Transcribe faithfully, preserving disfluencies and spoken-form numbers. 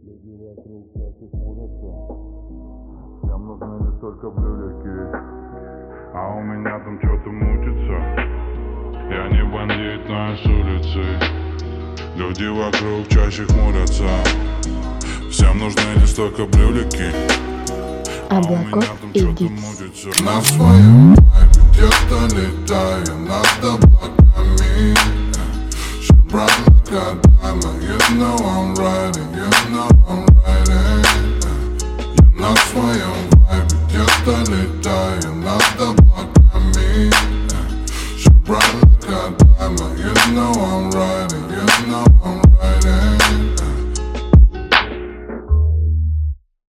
Люди вокруг чаще хмурятся. Всем нужны лишь только блюдики, а у меня там что-то мутится. Я не бандит, но я с улицы. Люди вокруг чаще хмурятся. Всем нужны лишь только блюдики, а у меня там что-то мутится. На своем вайбе где-то летаю над облаками. Брат Макадама, you know I'm riding, you know I'm riding. Я на своем вайбе где-то летаю над облаками. Брат Макадама, you know I'm riding.